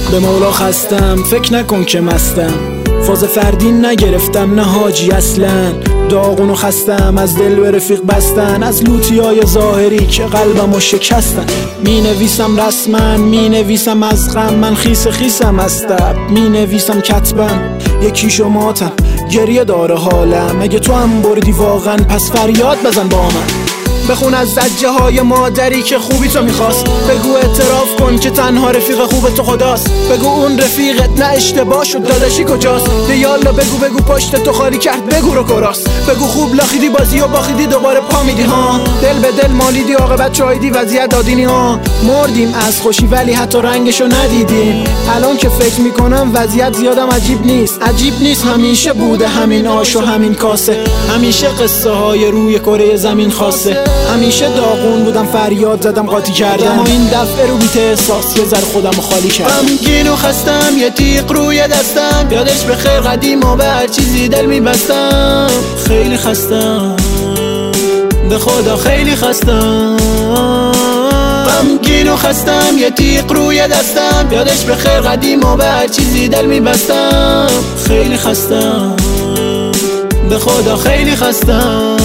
به مولا خستم، فکر نکن که مستم، فاز فردی نگرفتم نه حاجی اصلا. داغون و خستم از دل به رفیق بستن، از لوتیای ظاهری که قلبمو شکستن. می نویسم رسما، می نویسم از غم، من خیس خیسم از تب، می نویسم کتبم یکی شماتم، گریه داره حالم. اگه تو هم بردی واقعا پس فریاد بزن با من. بخون از زجه های مادری که خوبی تو میخواست، بگو اعتراف کن که تنها رفیق خوب تو خداست. بگو اون رفیقت نه اشتباه شد داداشی کجاست. یالا بگو پشت تو خالی کرد بگو رو کراست. بگو خوب لاخیدی بازی و باخیدی دوباره پا میدی ها، دل به دل مالیدی عاقبت چایدی وضعیت دادینی ها. مردیم از خوشی ولی حتی رنگشو ندیدیم. الان که فکر میکنم وضعیت زیادم عجیب نیست. عجیب نیست همیشه بوده همین آش و همین کاسه، همیشه قصه های روی کره زمین خاصه. همیشه داغون بودم فریاد زدم قاطی کردم، و این دفعه رو بیت احساس یه ذره خودمو خالی کردم. غمگین و خستم یه تیغ روی دستم، یادش به خیر قدیم و به هر چیزی دل میبستم. خیلی خستم به خدا خیلی خستم. غمگین و خستم یه تیغ روی دستم، یادش به خیر قدیم و به هر چیزی دل میبستم. خیلی خستم به خدا خیلی خستم.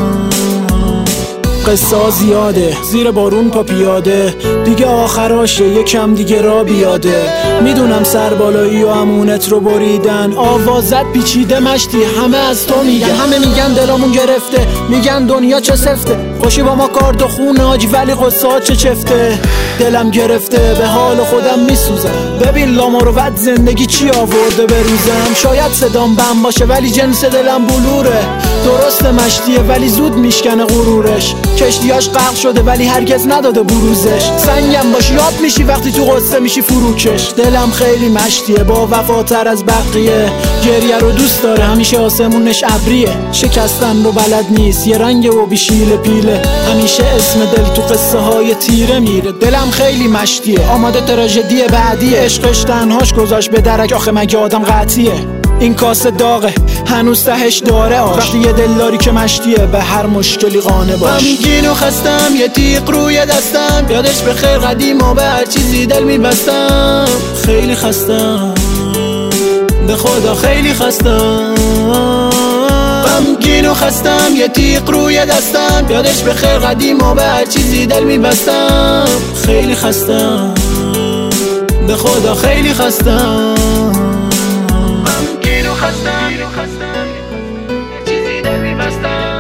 قصه زیاده زیر بارون پا پیاده، دیگه آخراشه یکم دیگه را بیاده. میدونم سربالایی و امونت رو بریدن، آوازت پیچیده مشتی همه از تو میگن. همه میگن دلامون گرفته، میگن دنیا چه سفته، خوشی با ما کارد و خونه آجی ولی قصه ها چه چفته. دلم گرفته به حال خودم میسوزم، ببین لامروت زندگی چی آورده به روزم. شاید صدام بم باشه ولی جنس دلم بلوره، درست مشتیه ولی زود میشکنه غرورش. کشتیاش غرق شده ولی هرگز نداده بروزش. سنگم باشی یاد میشی وقتی تو قصه میشی فروکش. دلم خیلی مشتیه با وفاتر از بقیه، گریه رو دوست داره همیشه آسمونش ابریه. شکستن رو بلد نیست یه رنگ و بیشیل پیله، همیشه اسم دل تو قصه های تیره میره. دلم خیلی مشتیه آماده تراژدی بعدی، عشقش تنهاش گذاشت به درک، آخه مگه آدم قطعیه. این کاسه داغه هنوز تهش داره آش، وقتی یه دلداری که مشتیه به هر مشکلی قانع باش. غمگین و خستم یه تیغ روی دستم، یادش به خیر قدیم و به هر چیزی دل میبستم. خیلی خستم به خدا خیلی خستم. غمگین و خستم یه تیغ روی دستم، یادش به خیر قدیم و به هر چیزی دل میبستم. خیلی خستم به خدا خیلی خستم. غمگین و خستم یه چیزی دل میبستم.